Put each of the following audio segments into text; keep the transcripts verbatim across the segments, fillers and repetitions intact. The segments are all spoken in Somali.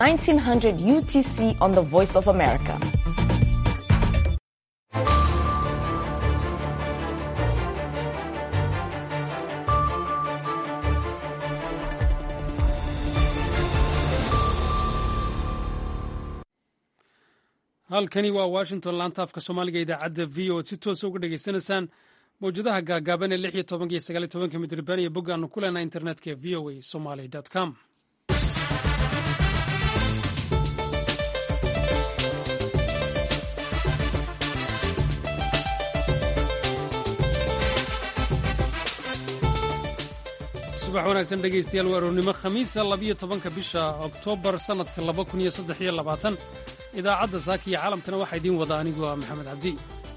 nineteen hundred U T C on the Voice of America. halkani waa washington laanta afka soomaaliga idaacadda v o si toosa uga dhegaysanaysaan mawjadaha gaagaaban ee lix iyo tobanka iyo sagaal iyo tobanka midrabaan iyo bog aanu ku leenahay internetka v o a somaly com. subax wanaagsan dhegaystayaal waa aroornimo khamiisa labiyo tobanka bisha oktoobar sannadka laba kun iyo saddex iyo labaatan idaacadda saaka iyo caalamkana waxaa idiin wada anigu ah maxamed cabdi.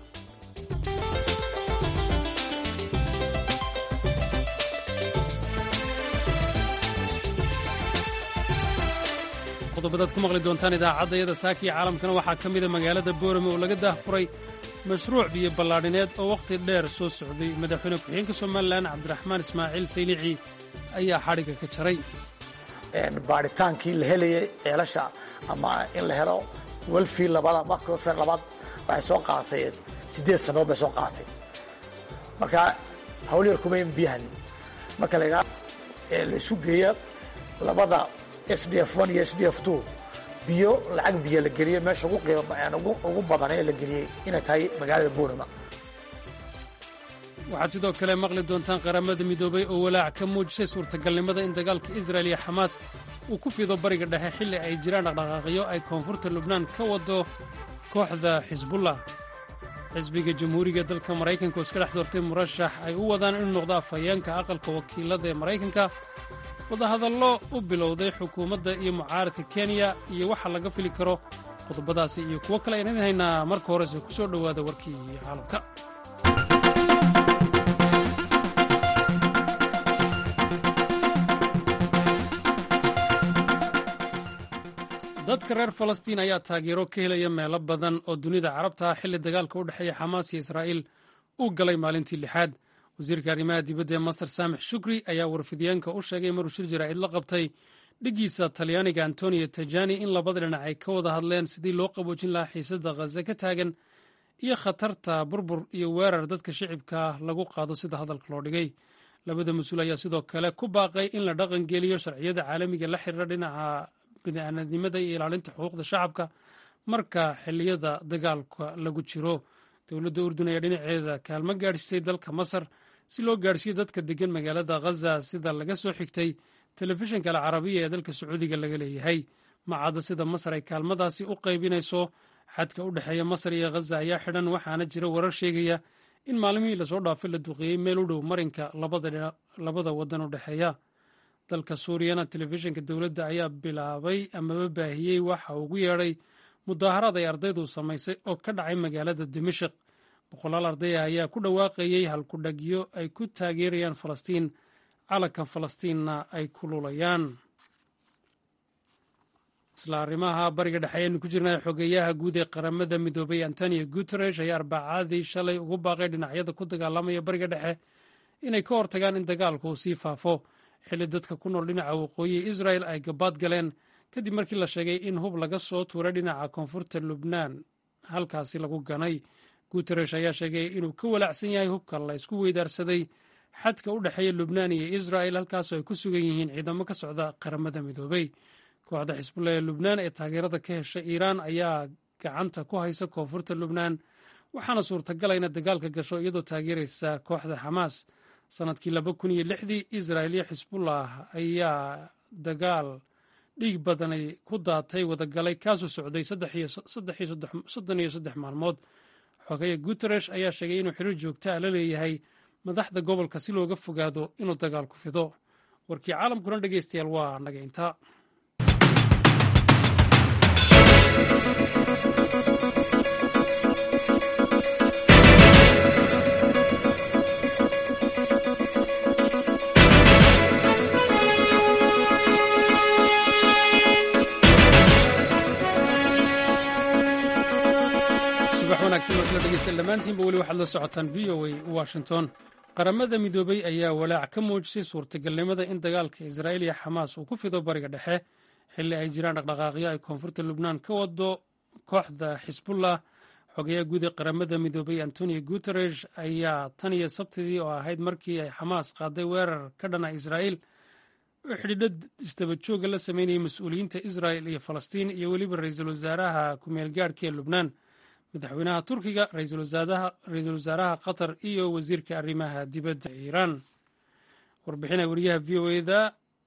qodobadaad ku maqli doontaan idaacaddayada saaka iyo caalamkana waxaa ka mida magaalada boorame oo laga daahfuray mashruuc biyo ballaadhineed oo wakhti dheer soo socday. madaxweyne ku-xigeenka somalilan cabdiraxmaan ismaaciil saylici ayaa xadhigga ka jaray baaritaankii la helayay ceelasha ama in la helo welfii labada markoosan labaad waxay soo qaadatay siddeed sannadood bay soo qaadatay. marka hawl yar kumayn biyahani marka la la isu geeya labada S D F one iyo S D F two biyo lacag biyo la geliyey meesha ugu qiimo ugu badan ee la geliyey inay tahay magaalada boorama. waxaad sidoo kale maqli doontaan qaramada midoobay oo walaac ka muujisay suurtagalnimada in dagaalka israel iyo xamaas uu ku fido bariga dhexe xilli ay jiraan dhaqdhaqaaqyo ay koonfurta lubnaan ka wado kooxda xisbullah. xisbiga jamhuuriga dalka maraykanka oo iska dhex doortay murashax ay u wadaan inuu noqdo afhayeenka aqalka wakiilada ee maraykanka. wadahadallo u bilowday xukuumadda iyo mucaaradka kenya iyo waxa laga fili karo qodobadaasi iyo kuwo kale ayaan idin haynaa. marka horese ku soo dhowaada warkii caalamka. dadka reer falastiin ayaa taageero ka helaya meelo badan oo dunida carabta ah xilli dagaalka u dhexeeya xamaas iyo israa'iil uu galay maalintii lixaad. wasiirka arrimaha dibadda ee masar saamix shukri ayaa warfidyaenka u sheegay maruu shir jaraa'id la qabtay dhiggiisa talyaaniga antonio tajani in labada dhinac ay ka wada hadleen sidii loo qaboojin lahaa xiisadda khaza ka taagan iyo khatarta burbur iyo weerar dadka shicibka lagu qaado sida hadalka loo dhigay. labada mas-uul ayaa sidoo kale ku baaqay in la dhaqangeliyo sharciyada caalamiga la xiriira dhinaca bini'aadnimada iyo ilaalinta xuquuqda shacabka marka xilliyada dagaalka lagu jiro. dowladda urdun ayaa dhinaceeda kaalmo gaadhsiisay dalka masar si loo gaadhsiiyo dadka deggan magaalada khaza sida laga soo xigtay telefishinka alcarabiya ee dalka sacuudiga laga leeyahay. macadda sida masar ay kaalmadaasi u qaybinayso. xadka u dhexeeya masar iyo khaza ayaa xidhan waxaana jira warar sheegaya in maalmihii lasoo dhaafay la duqeeyey meel u dhow marinka labada waddan u dhexeeya. dalka suuriyana telefishinka dowladda ayaa bilaabay amaba baahiyey waxa ugu yeedhay mudaaharaad ay ardaydu samaysay oo ka dhacay magaalada dimashik. boqolaal ardaya ayaa ku dhawaaqayey halkudhagyo ay ku taageerayaan falastiin, calanka falastiinna ay ku lulayaan. isla arrimaha bariga dhexe ayaynu ku jirnay xogeeyaha guud ee qaramada midoobay antonio guteresh ayaa arbacadii shalay ugu baaqay dhinacyada ku dagaalamaya bariga dhexe inay ka hortagaan in dagaalku uu sii faafo xilli dadka ku nool dhinaca waqooyi israel ay gabaad galeen kadib markii la sheegay in hub laga soo tuuray dhinaca koonfurta lubnaan halkaasi lagu ganay. guteresh ayaa sheegay inuu ka walaacsan yahay hubka la isku weydaarsaday xadka u dhexeeya lubnaan iyo israel halkaasoo ay ku sugan yihiin ciidamo ka socda qaramada midoobay. kooxda xisbullah ee lubnaan ee taageerada ka hesha iiraan ayaa gacanta ku haysa koonfurta lubnaan waxaana suurtagala ina dagaalka gasho iyadoo taageeraysa kooxda xamaas. sannadkii laba kun iyo lixdii israel iyo xisbullah ayaa dagaal dhiig badanay ku daatay wadagalay kaasoo socday soddon iyo saddex maalmood. xogeeye guteresh ayaa sheegay inuu xiriir joogtaa la leeyahay madaxda gobolka si looga fogaado inuu dagaalku fido. warkii caalamkuna dhegaystayaal waa naga intaa. dhammaantiinba weli waxaad la socotaan v o a washington. qaramada midoobay ayaa walaac ka muujisay suurtagalnimada in dagaalka israa'iil iyo xamaas uu ku fido bariga dhexe xilli ay jiraan dhaqdhaqaaqyo ay koonfurta lubnaan ka wado kooxda xisbullah. xogayaha guud ee qaramada midoobay antonio guteresh ayaa tan iyo sabtidii oo ahayd markii ay xamaas qaaday weerar ka dhana israa'iil oo xidhiidho isdaba jooga la sameynayay mas-uuliyiinta israa'il iyo falastiin iyo weliba ra-iisul wasaaraha ku-meel gaadhka ee lubnaan, madaxweynaha turkiga, ra-iisul wasaaraha qatar iyo wasiirka arrimaha dibadda iiraan. warbixina wariyaha v o eda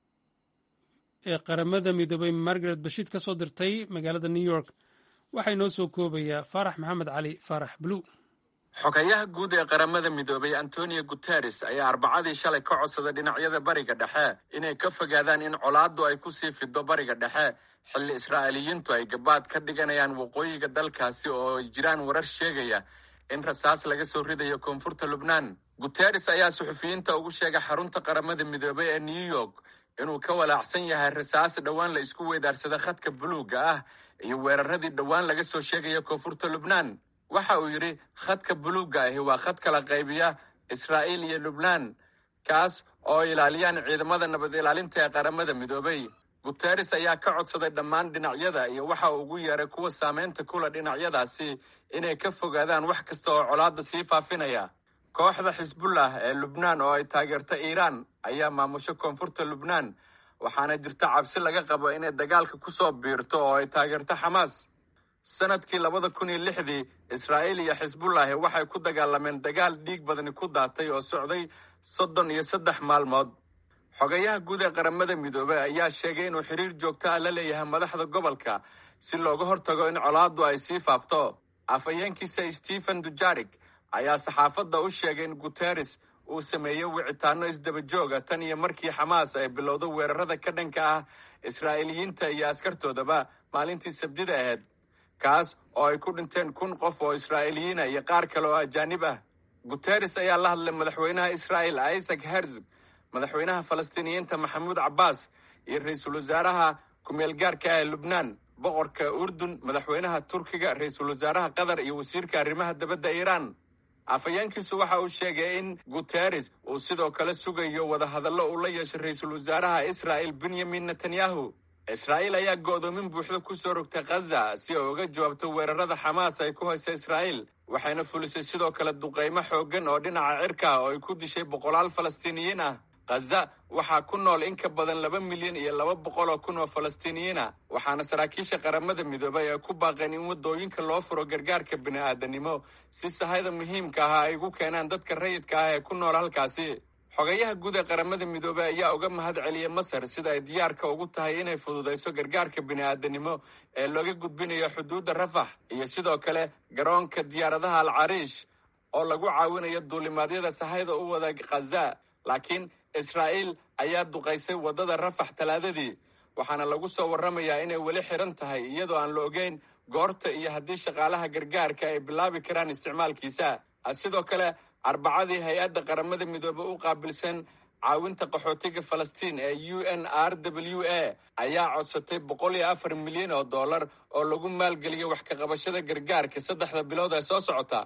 ee qaramada midoobay margaret bashiid ka soo dirtay magaalada new york waxaa inoo soo koobayaa faarax maxamed cali faarax bluu. xogayaha guud ee qaramada midoobay antonio guteres ayaa arbacadii shalay ka codsaday dhinacyada bariga dhexe inay ka fogaadaan in colaaddu ay ku sii fido bariga dhexe xilli israa'iiliyiintu ay gabaad ka dhiganayaan waqooyiga dalkaasi oo ay jiraan warar sheegaya in rasaas laga soo ridayo koonfurta lubnaan. guteres ayaa suxufiyiinta ugu sheegay xarunta qaramada midoobay ee new york inuu ka walaacsan yahay rasaas dhowaan la isku weydaarsada khadka buluugga ah iyo weeraradii dhowaan laga soo sheegaya koonfurta lubnaan. waxa uu yidhi khadka buluugga ahi waa khad kala qaybiya israa'iil iyo lubnaan, kaas oo ilaaliyaan ciidamada nabad ilaalinta ee qaramada midoobay. guteres ayaa ka codsaday dhammaan dhinacyada iyo waxa uu ugu yeeray kuwa saamaynta kula dhinacyadaasi inay ka fogaadaan wax kasta oo colaadda sii faafinaya. kooxda xisbullah ee lubnaan oo ay taageerta iiraan ayaa maamusho koonfurta lubnaan, waxaana jirta cabsi laga qabo inay dagaalka ku soo biirto oo ay taageerto xamaas. sanadkii labada kun iyo lixdii israa'iil iyo xisbullahi waxay ku dagaalameen dagaal dhiig badani ku daatay oo socday soddon iyo saddex maalmood. xogayaha guud ee qaramada midoobey ayaa sheegay inuu xiriir joogto ah la leeyahay madaxda gobolka si looga hortago in colaaddu ay sii faafto. afhayeenkiisa stephen dujarik ayaa saxaafadda u sheegay in guteres uu sameeyey wicitaano isdaba jooga tan iyo markii xamaas ay bilowdo weerarada ka dhanka ah israa'iiliyiinta iyo askartoodaba maalintii sabdida ahayd, kaas oo ay ku dhinteen kun qof oo israa'iiliyiina iyo qaar kale oo ajaanib ah. guteres ayaa la hadlay madaxweynaha israa'iil isaac herzog, madaxweynaha falastiiniyiinta maxamuud cabbaas iyo ra-iisul wasaaraha ku-meel gaarka ah ee lubnaan, boqorka urdun, madaxweynaha turkiga, ra-iisul wasaaraha qatar iyo wasiirka arrimaha dibadda iiraan. afhayeenkiisu waxa uu sheegay in guteres uu sidoo kale sugayo wadahadallo uu la yeeshay ra-iisul wasaaraha israa'iil benyamin netanyahu. israa'iil ayaa go'doomin buuxda ku soo rogtay khaza si ay uga jawaabto weerarada xamaas ay ku haysa israa'iil, waxayna fulisay sidoo kale duqaymo xooggan oo dhinaca cirka ah oo ay ku dishay boqolaal falastiiniyiin ah. khaza waxaa ku nool in ka badan laba milyan iyo laba boqol oo kun oo falastiiniyiin ah, waxaana saraakiisha qaramada midoobay ay ku baaqeen in waddooyinka loo furo gargaarka bini'aadanimo si sahayda muhiimka ah ay ugu keenaan dadka rayidka ah ee ku nool halkaasi. xogayaha guud ee qaramada midoobey ayaa uga mahad celiyey masar sida ay diyaarka ugu tahay inay fududayso gargaarka bini'aadanimo ee looga gudbinayo xuduudda rafax iyo sidoo kale garoonka diyaaradaha al cariish oo lagu caawinayo duulimaadyada sahayda u wada khaza. laakiin israa'iil ayaa duqaysay waddada rafax talaadadii, waxaana lagu soo warramayaa inay weli xiran tahay iyadoo aan la ogeyn goorta iyo haddii shaqaalaha gargaarka ay bilaabi karaan isticmaalkiisa. sidoo kale arbacadii hay-adda qaramada midoobe u qaabilsan caawinta qaxootiga falastiin ee u n r w a ayaa codsatay boqol iyo afar milyan oo dollar oo lagu maalgeliyo wax ka qabashada gargaarka saddexda bilood ee soo socota.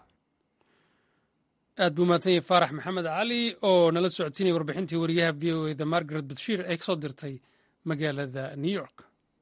aad buu mahadsan yahay faarax maxamed cali oo nala socodsiinaya warbixintii wariyaha v o eda margaret badshiir ee ka soo dirtay magaalada new york.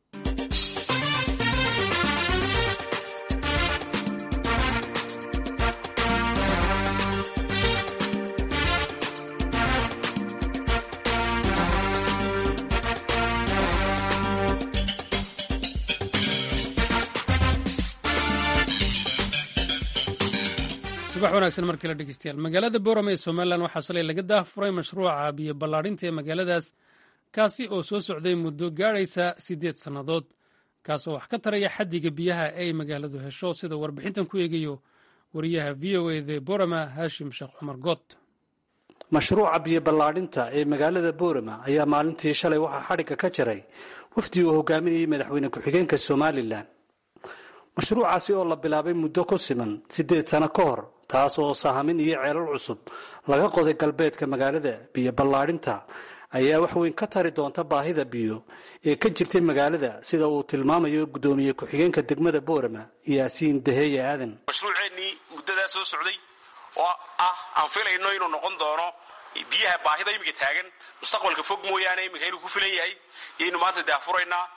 subax wanaagsan markii la dhegeystayaal. magaalada boorame ee somalilan waxaa shalay laga daahfuray mashruuca biyo ballaadhinta ee magaaladaas, kaasi oo soo socday muddo gaadhaysa siddeed sannadood, kaasoo wax ka taraya xaddiga biyaha ay magaaladu hesho, sida warbixintan ku eegayo wariyaha v o eda boorama haashim sheekh cumar good. mashruuca biyo ballaadhinta ee magaalada boorama ayaa maalintii shalay waxaa xadhigga ka jaray wafdi uu hogaaminayay madaxweyne ku-xigeenka somalilan. mashruucaasi oo la bilaabay muddo ku siman siddeed sano ka hor, taas oo sahamin iyo ceelal cusub laga qoday galbeedka magaalada. biyo ballaadhinta ayaa wax weyn ka tari doonta baahida biyo ee ka jirtay magaalada, sida uu tilmaamayo guddoomiye ku-xigeenka degmada boorama yaasiin daheeye aadan. mashruuceennii muddadaa soo socday oo ah aan filayno inuu noqon doono biyaha baahida imika taagan mustaqbalka fog mooyaane imika inuu ku filan yahay yaynu maanta daafuraynaa.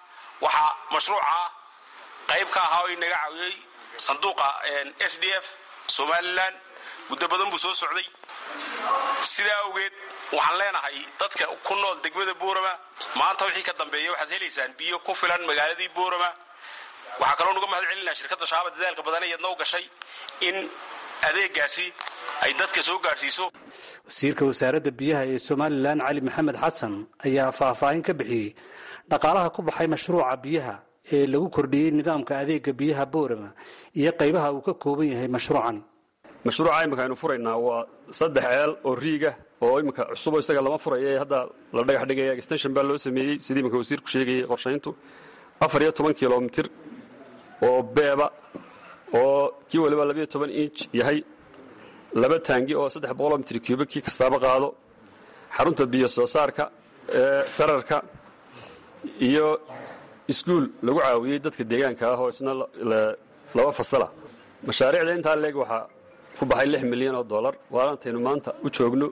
waxaa mashruuca qayb ka ahaa oo inaga caawiyey sanduuqa S D F Somaliland muddo badan buu soo socday sidaa awgeed waxaan leenahay dadka ku nool degmada Boorama maanta wixii ka dambeeyay waxaad helaysaan biyo ku filan magaaladii Boorama waxa kale oo uga mahad celinaa shirkadda Shaaba dadaalka badan ee noo gashay in adeegaasi ay dadka soo gaarsiiso. wasiirka wasaaradda biyaha ee Somaliland Cali Maxamed Xasan ayaa faahfaahin ka bixiyay dhaqaalaha ku baxay mashruuca biyaha ee lagu kordhiyay nidaamka adeega biyaha Boorama iyo qaybaha uu ka kooban yahay mashruucan. mashruuca imika aynu furaynaa waa saddex ceel oo riiga oo imika cusub isaga lama furayo hadda la dhagax dhigay extension baa loo sameeyay sidii imika wasiirku sheegay qorshayntu afar iyo toban kiiloomitir oo beeba oo kii waliba laba iyo toban inch yahay laba taangi oo saddex boqol mitir cubic kii kastaba qaado xarunta biyo soo saarka ee sararka iyo iskuul lagu caawiyay dadka deegaanka ah oo isna laba fasala mashaariicda inta leeg waxa ku baxay lix milyan oo dollar waantaynu maanta u joogno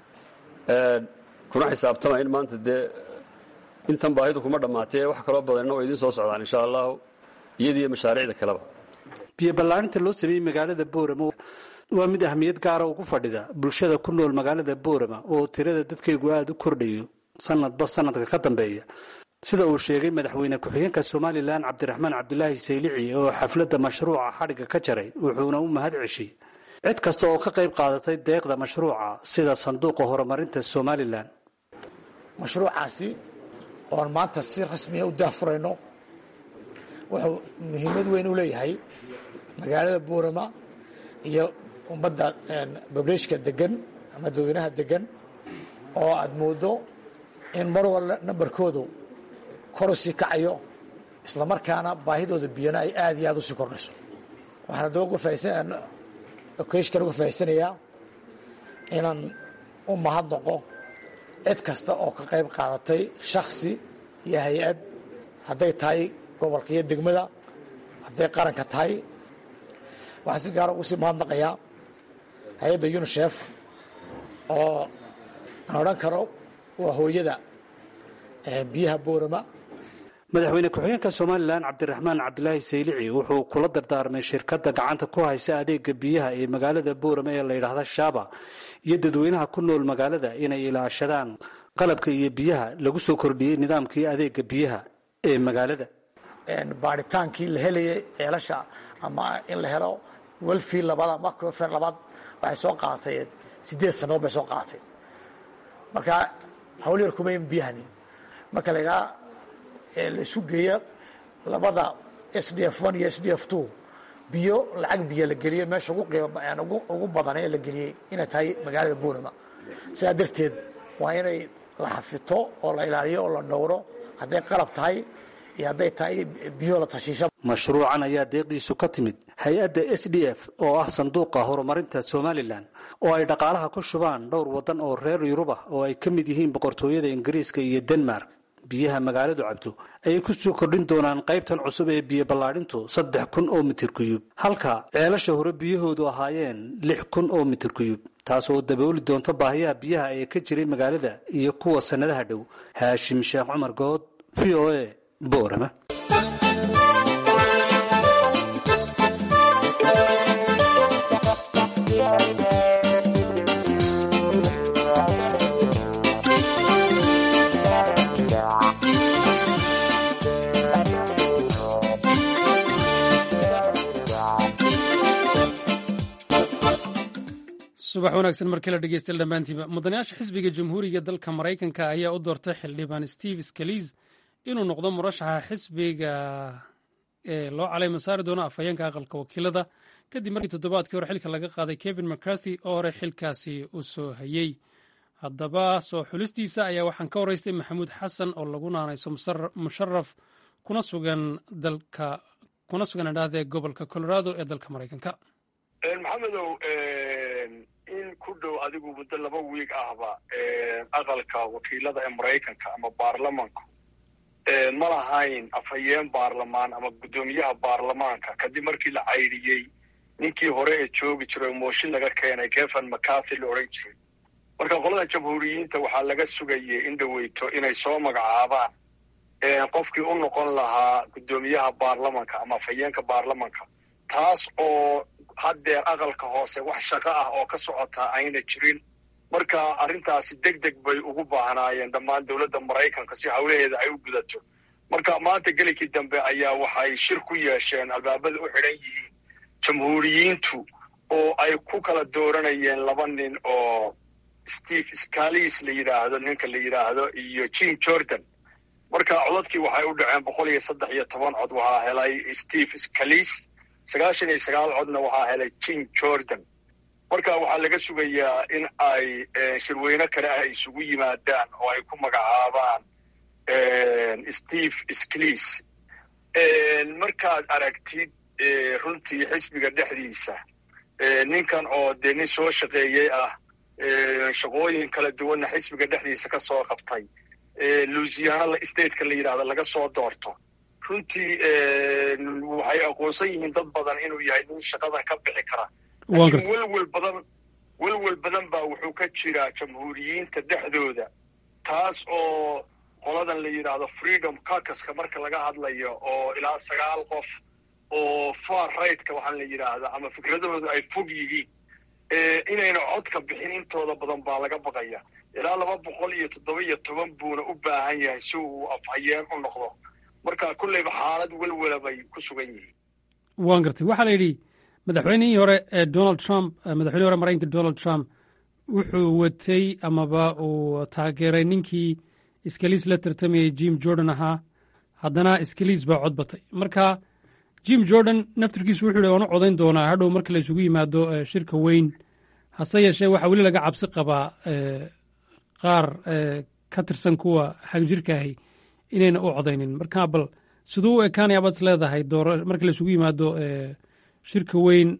ee kuna xisaabtama in maanta de intan baahidu kuma dhamaatay wax kale oo badan oo idin soo socdaan insha Allah iyadii mashaariicda kaleba. biyo ballaarinta loo sameeyay magaalada Boorama waa mid ahmiyad gaar ah ugu fadhida bulshada ku nool magaalada Boorama oo tirada dadkaygu aad u kordhayo sanadba sanadka ka dambeeya sida uu sheegay madaxweyne ku-xigeenka Somaliland Cabdiraxmaan Cabdulaahi Saylici oo xafladda mashruuca xadhiga ka jaray wuxuuna u mahad ceshay cid kasta oo ka qayb qaadatay deeqda mashruuca sida sanduuqa horumarinta Somaliland. mashruucaasi oo maanta si rasmi ah u daafurayno wuxuu muhiimad weyn u leeyahay magaalada Boorama iyo ummadda bablishka degan ama dadweynaha degan oo aad moodo in mar walba nambarkoodu kor u sii kacayo isla markaana baahidooda biyana ay aad iyo aad u sii kordhayso. waxaan daba uga faa'iideysan occasion uga faa'iideysanayaa inaan u mahadnaqo cid kasta oo ka qayb qaadatay shakhsi iyo hay-ad hadday tahay gobolka iyo degmada hadday qaranka tahay. waxaan si gaara ugu sii mahadnaqayaa hay-adda UNICEF oo aan odhan karo waa hooyada biyaha Boorama. madaxweyne ku-xigeenka Somaliland Cabdiraxmaan Cabdulaahi Saylici wuxuu kula dardaarmay shirkadda gacanta ku haysa adeega biyaha ee magaalada Boorama ee la yiraahdo Shaaba iyo dadweynaha ku nool magaalada inay ilaashadaan qalabka iyo biyaha lagu soo kordhiyay nidaamkii adeega biyaha ee magaalada. een baaritaankii la helayay ceelasha ama in la helo welfii labada markoofer labad waxay soo qaatay sideed sano bay soo qaatay. marka hawl yar kuma biyahani marka laga la isu geeyo labada S D F one iyo S D F two biyo lacag biyo la geliyo meesha ugu qiimo ugu ugu badan ee la geliyay inay tahay magaalada Boorama. sidaa darteed waa inay la xafito oo la ilaaliyo oo la dhowro hadday qalab tahay iyo hadday tahay biyo la tashiisho. mashruucan ayaa deeqdiisu ka timid hay-adda S D F oo ah sanduuqa horumarinta Somaliland oo ay dhaqaalaha ku shubaan dhowr wadan oo reer Yurub ah oo ay ka mid yihiin boqortooyada Ingiriiska iyo Denmark. biyaha magaaladu cabto ayay ku soo kordhin doonaan qaybtan cusub ee biyo ballaarintu saddex kun oo mitir kuyub halka ceelasha hore biyahoodu ahaayeen lix kun oo mitir kuyub taasoo dabooli doonta baahiyaha biyaha ee ka jiray magaalada iyo kuwa sanadaha dhow. Haashim Sheekh Cumar Good V O A Boorama. subax wanaagsan markii la dhegeystayaal dhammaantiiba mudanayaasha xisbiga jamhuuriga dalka maraykanka ayaa u doortay xildhibaan Steve Scalise inuu noqdo murashaxa xisbiga ee loo caleemo saari doono afhayeenka aqalka wakiilada kadib markii toddobaadkii hore xilka laga qaaday Kevin McCarthy oo hore xilkaasi u soo hayay. haddaba soo xulistiisa ayaa waxaan ka waraystay maxamuud xasan oo lagu naanayso musharraf kuna sugan dalka kuna sugan idhahdee gobolka Colorado ee dalka maraykanka. maxamedow in ku dhow adigu muddo laba wiig ahba aqalka wakiilada ee maraykanka ama baarlamanku ma lahayn afhayeen baarlamaan ama guddoomiyaha baarlamaanka kadib markii la caydhiyey ninkii hore ee joogi jiray mooshin laga keenay Kevin McCarthy la odhan jiray. marka qolada jamhuuriyiinta waxaa laga sugayay in dhaweyto inay soo magacaabaan qofkii u noqon lahaa guddoomiyaha baarlamanka ama afhayeenka baarlamanka taas oo haddeer aqalka hoose wax shaqo ah oo ka socotaa ayna jirin marka arrintaasi deg deg bay ugu baahnaayeen dhammaan dowladda maraykanka si hawlaheeda ay u gudato marka maanta gelikii dambe ayaa waxay shir ku yeesheen albaabada u xidhan yihiin jamhuuriyiintu oo ay ku kala dooranayeen laba nin oo steve scalise la yidhaahdo ninka la yidhaahdo iyo jim jordan marka codadkii waxay u dhaceen boqol iyo saddex iyo toban cod waxaa helay steve scalise sagaashan iyo sagaal codna waxaa helay jim jordan marka waxaa laga sugayaa in ay shirweyne kale ay isugu yimaadaan oo ay ku magacaabaan steve scalise markaad aragtid runtii xisbiga dhexdiisa ninkan oo dee nin soo shaqeeyey ah shaqooyin kala duwanna xisbiga dhexdiisa ka soo qabtay louisiana stateka la yidhahdo laga soo doorto runtii waxay aqoonsan yihiin dad badan inuu yahay nin shaqadan ka bixi kara laakiin welwel badan welwel badan baa wuxuu ka jiraa jamhuuriyiinta dhexdooda taas oo qoladan la yidhaahdo freedom caucuska marka laga hadlayo oo ilaa sagaal qof oo far rightka waxaan la yidhaahdaa ama fikradahooda ay fog yihiin inayna codka bixin intooda badan baa laga baqaya ilaa laba boqol iyo toddoba iyo toban buuna u baahan yahay si uu afhayeen u noqdo marka kolleyba xaalad welwela bay ku sugan yihiin waan gartay waxaa la yidhi madaxweynihii hore ee donald trump madaxweynihii hore maraykanka donald trump wuxuu watay amaba uu taageeray ninkii scalise la tartamayay jim jordan ahaa haddana scalise baa cod batay marka jim jordan naftirkiisu wuxuu yidhi waan u codayn doonaa hadhow marka la isugu yimaado shirka weyn hase yeeshee waxaa weli laga cabsi qabaa qaar ka tirsan kuwa xagjirka ahi inayna u codaynin marka bal siduu u ekaanaya baad is leedahay marka la isugu yimaado shirka weyn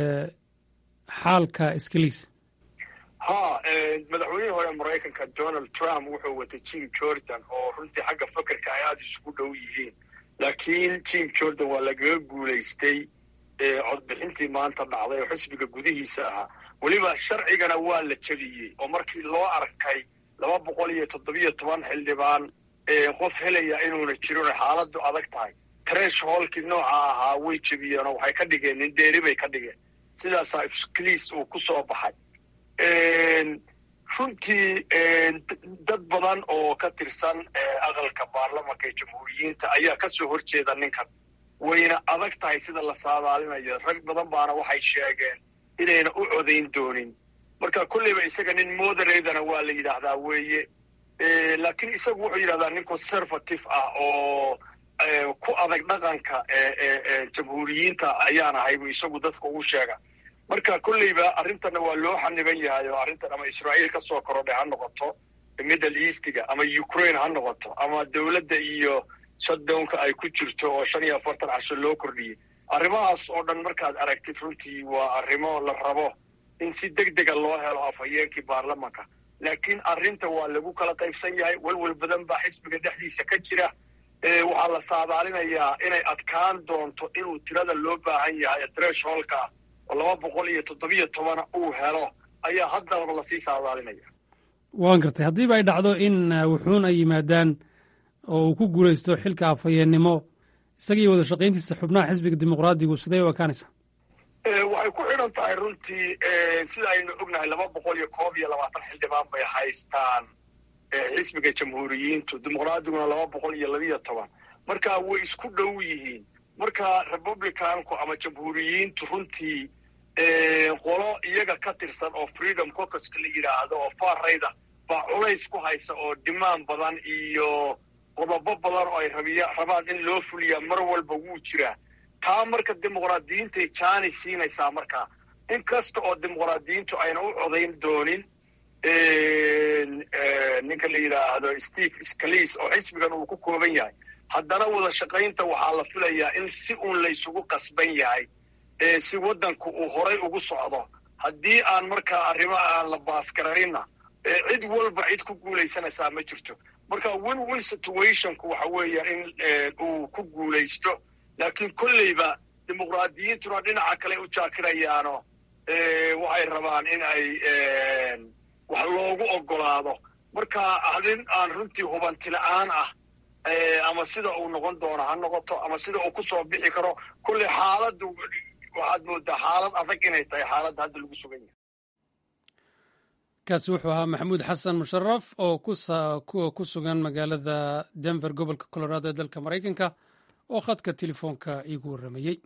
xaalka scalise ha madaxweynihii hore maraykanka donald trump wuxuu watay jim jordan oo runtii xagga fakerka ay aada isugu dhow yihiin laakiin jim jordan waa lagaga guulaystay codbixintii maanta dhacday oo xisbiga gudihiisa ahaa weliba sharcigana waa la jebiyey oo markii loo arkay laba boqol iyo toddobiyo toban xildhibaan qof helaya inuuna jirin oo xaaladdu adag tahay tresholkii nooca ahaa way jebiyeen oo waxay ka dhigeen nin deeri bay ka dhigeen sidaasaa scalise uu ku soo baxay runtii dad badan oo ka tirsan aqalka baarlamanka ee jamhuuriyiinta ayaa ka soo horjeeda ninkan wayna adag tahay sida la saadaalinayo rag badan baana waxay sheegeen inayna u codayn doonin marka kolleyba isaga nin moderatana waa la yidhaahdaa weeye laakiin isagu wuxuu yidhahdaa nin conservative ah oo ku adag dhaqanka jamhuuriyiinta ayaan ahay buu isagu dadka ugu sheega marka kolleyba arrintanna waa loo xaniban yahay oo arrintan ama israa'iil ka soo korodhay ha noqoto middle eastiga ama ukraine ha noqoto ama dowladda iyo shutdownka ay ku jirto oo shan iyo afartan casho loo kordhiyey arrimahaas oo dhan markaad aragtid runtii waa arrimo la rabo in si deg dega loo helo afhayeenkii baarlamanka laakiin arrinta waa lagu kala qaybsan yahay welwel badan baa xisbiga dhexdiisa ka jira waxaa la saadaalinayaa inay adkaan doonto inuu tirada loo baahan yahay tresholka oo laba boqol iyo toddobiyo tobana uu helo ayaa haddaba lasii saadaalinaya waan gartay haddiiba ay dhacdo in wuxuun ay yimaadaan oo uu ku guulaysto xilka afhayeennimo isagii wada shaqayntiisa xubnaha xisbiga dimuqraadigu sidee u ekaanaysaa waxay ku xidhan tahay runtii sida aynu ognahay laba boqol iyo koob iyo labaatan xildhibaan bay haystaan xisbiga jamhuuriyiintu dimuqraadiguna laba boqol iyo labiyo toban marka way isku dhow yihiin marka republicanku ama jamhuuriyiintu runtii qolo iyaga ka tirsan oo freedom caucuska la yidhaahdo oo farrayda baa culays ku haysa oo dhimaan badan iyo qodobo badan oo ay rabiya rabaan in loo fuliyaa mar walba wuu jiraa taa marka dimuqraadiyiintay jaani siinaysaa markaa in kasta oo dimuqraadiyiintu ayna u codayn doonin ninka la yidhaahdo steve scalise oo xisbigan uu ku kooban yahay haddana wada shaqaynta waxaa la filayaa in si uun laysugu qasban yahay si waddanku uu horay ugu socdo haddii aan markaa arrimaha aan la baasgarayna cid walba cid ku guulaysanaysaa ma jirto marka win win situationku waxa weeya in uu ku guulaysto laakiin kolleyba dimuqraadiyiintuna dhinaca kale u jaakirayaano waxay rabaan in ay wax loogu ogolaado marka arrin aan runtii hubanti la-aan ah ama sida uu noqon doono ha noqoto ama sida uu ku soo bixi karo kulli xaaladdu waxaad moodaa xaalad adag inay tahay xaaladda hadda lagu sugan yahay kaasi wuxuu ahaa maxamuud xasan musharaf oo kuwa ku sugan magaalada denver gobolka colorado ee dalka maraykanka oo khadka telefoonka iigu warramayey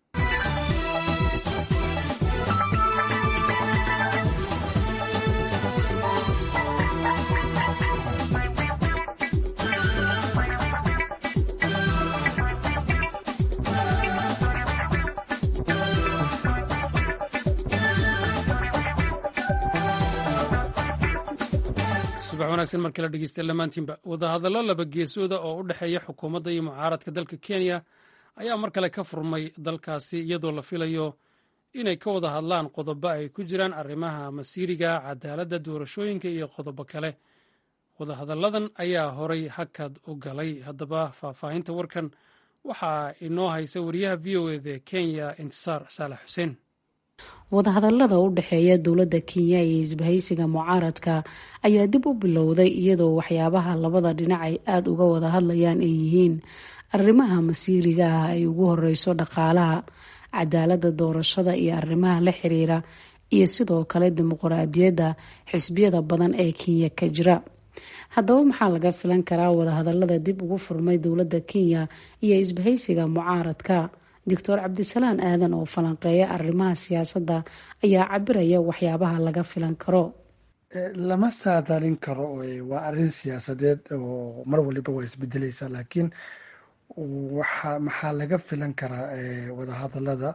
subax wanaagsan markala dhegeysta lamaantiinba wadahadallo laba geesooda oo u dhexeeya xukuumadda iyo mucaaradka dalka kenya ayaa mar kale ka furmay dalkaasi iyadoo la filayo inay ka wada hadlaan qodobo ay ku jiraan arrimaha masiiriga cadaaladda doorashooyinka iyo qodobo kale wadahadalladan ayaa horay hakad u galay haddaba faahfaahinta warkan waxaa inoo haysa wariyaha v o eda kenya intisaar saalax xuseen wadahadallada u dhexeeya dowladda kenya iyo isbahaysiga mucaaradka ayaa dib u bilowday iyadoo waxyaabaha labada dhinac ay aada uga wada hadlayaan ay yihiin arrimaha masiiriga ah ay ugu horeyso dhaqaalaha cadaaladda doorashada iyo arrimaha la xiriira iyo sidoo kale dimuqraadiyadda xisbiyada badan ee kenya ka jira haddaba maxaa laga filan karaa wadahadallada dib ugu furmay dowladda kenya iyo isbahaysiga mucaaradka doctor cabdisalaan aadan oo falanqeeya arrimaha siyaasadda ayaa cabiraya waxyaabaha laga filan karo lama saadaalin karo waa arrin siyaasadeed oo mar waliba waa isbedelaysa laakiin waxa maxaa laga filan karaa wadahadallada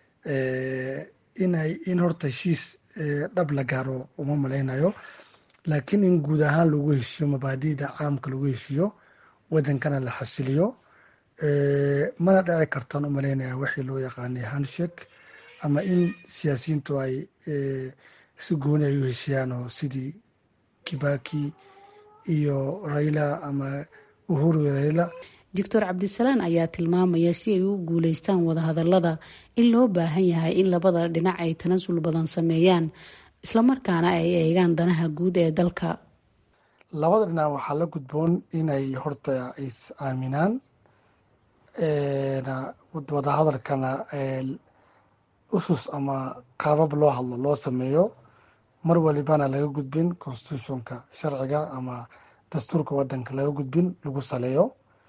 inay in horta heshiis dhab la gaaro uma malaynayo laakiin in guud ahaan lagu heshiyo mabaadi'da caamka lagu heshiyo wadankana la xasiliyo mana dhici kartaan u malaynaya waxii loo yaqaanay handshake ama in siyaasiyiintu ay si gooni ay u heshiyaan oo sidii kibaki iyo raila ama uhuru raila doctor cabdisalaan ayaa tilmaamaya si ay u guuleystaan wadahadallada in loo baahan yahay in labada dhinac ay tanasul badan sameeyaan islamarkaana ay eegaan danaha guud ee dalka labada dhinac waxaa la gudboon inay horta is aaminaan wadahadalkana usus ama qaabab loo hadlo loo sameeyo mar walibana laga gudbin constitutionka sharciga ama dastuurka wadanka laga gudbin lagu saleeyo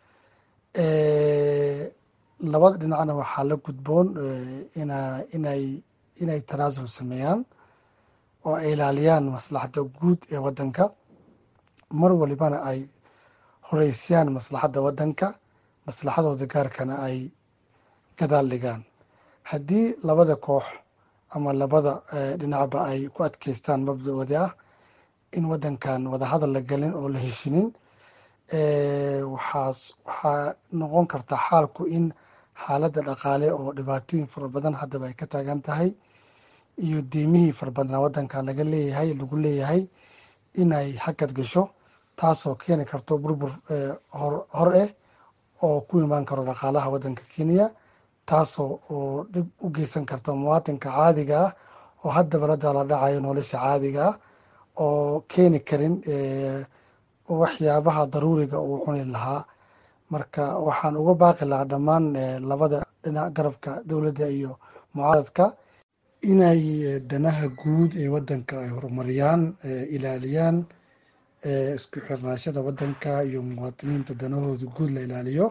labada dhinacna waxaa la gudboon inay inay tanaasul sameeyaan oo ay ilaaliyaan maslaxadda guud ee wadanka mar walibana ay horeysiyaan maslaxadda wadanka maslaxadooda gaarkana ay gadaal dhigaan haddii labada koox ama labada dhinacba ay ku adkeystaan mabda-ooda ah in wadankan wadahadal la gelin oo la heshinin waxaa waxaa noqon karta xaalku in xaaladda dhaqaale oo dhibaatooyin fara badan haddaba ay ka taagan tahay iyo deemihii fara badnaa wadankan laga leeyahay lagu leeyahay inay hakad gasho taasoo keeni karto burbur hor eh oo ku imaan karo dhaqaalaha wadanka kenya taasoo oo dhib u geysan karta muwaatinka caadiga ah oo haddaba la daala dhacayo nolosha caadiga ah oo keeni karin waxyaabaha daruuriga uu cuni lahaa marka waxaan uga baaqi lahaa dhammaan labada dhinac garabka dowladda iyo mucaaradka inay danaha guud ee wadanka ay horumariyaan ilaaliyaan isku xirnaashada wadanka iyo muwaadiniinta danahooda guud la ilaaliyo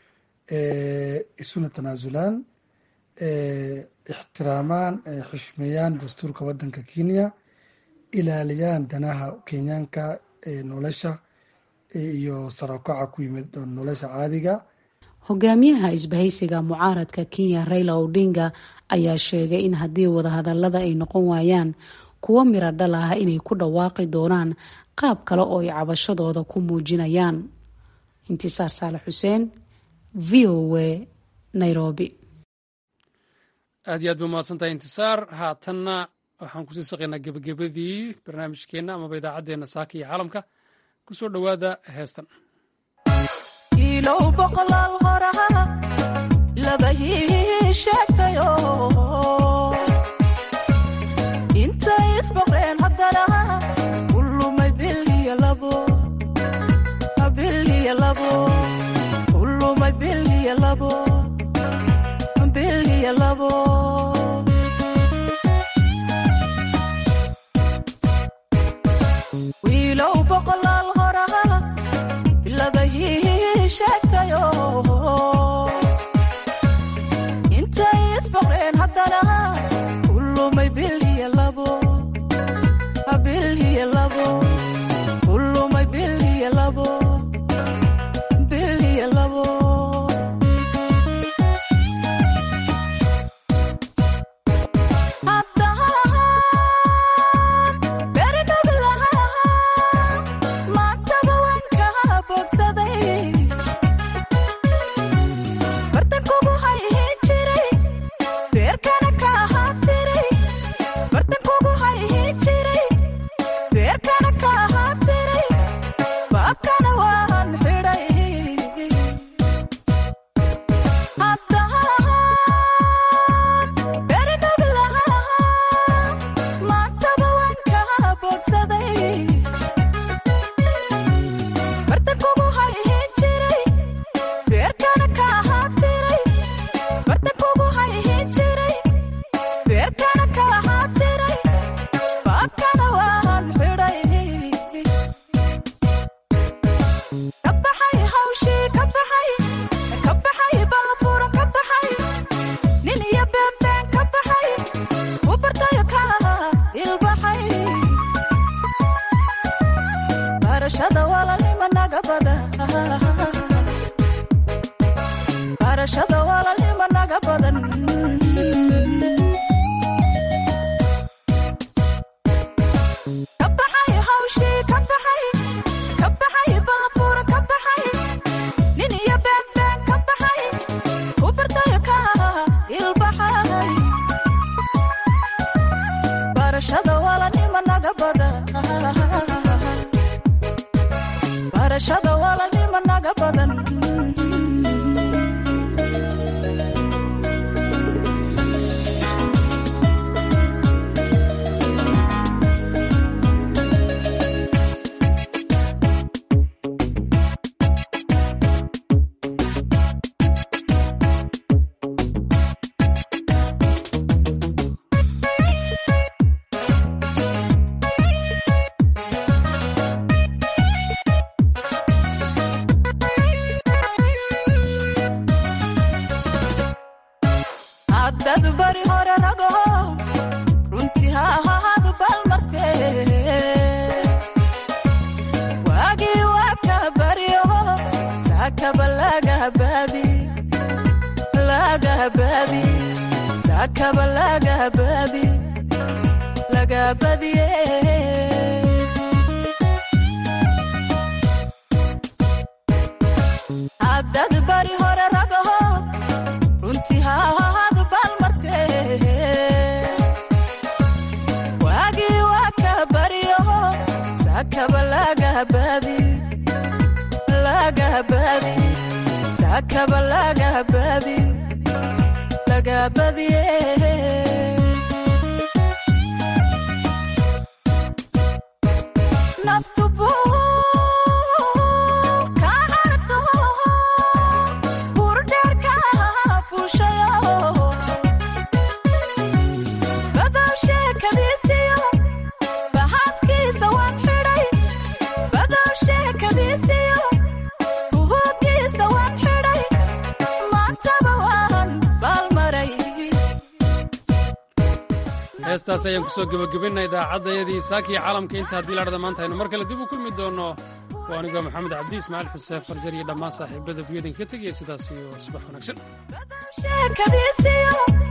isuna tanaasulaan ixtiraamaan xishmeeyaan dastuurka wadanka kenya ilaaliyaan danaha kenyaanka nolosha iyo sarakaca ku yimid nolosha caadiga hogaamiyaha isbahaysiga mucaaradka kenya raila odinga ayaa sheegay in haddii wadahadallada ay noqon waayaan kuwo miro dhal ah inay ku dhawaaqi doonaan qaab kale oo ay cabashadooda ku muujinayaan intisaar saalax xuseen v o a nairobi aad iyo aad ba mahadsantahay intisaar haatanna waxaan kusii saqaynaa gebagabadii barnaamijkeenna amaba idaacaddeenna saaka iyo caalamka kusoo dhowaada heestan ilow boqolaal horaa laba hii sheegtayo intay isboqreen haddana kulumay bil iyo labo bil iyo labo haddana kulumay bil iyo labo bil iyo labo kulumay bil iyo labo bil iyo labo heestaas ayaan kusoo gebagabaynaa idaacadayadii saakii caalamka inta haddii la dhada maanta aynu mar kale dib u kulmi doono waa anigoo maxamed cabdi ismaaciil xuseen farjar iyo dhammaan saaxiibada viyodinka ka tegaya sidaas iyo subax wanaagsan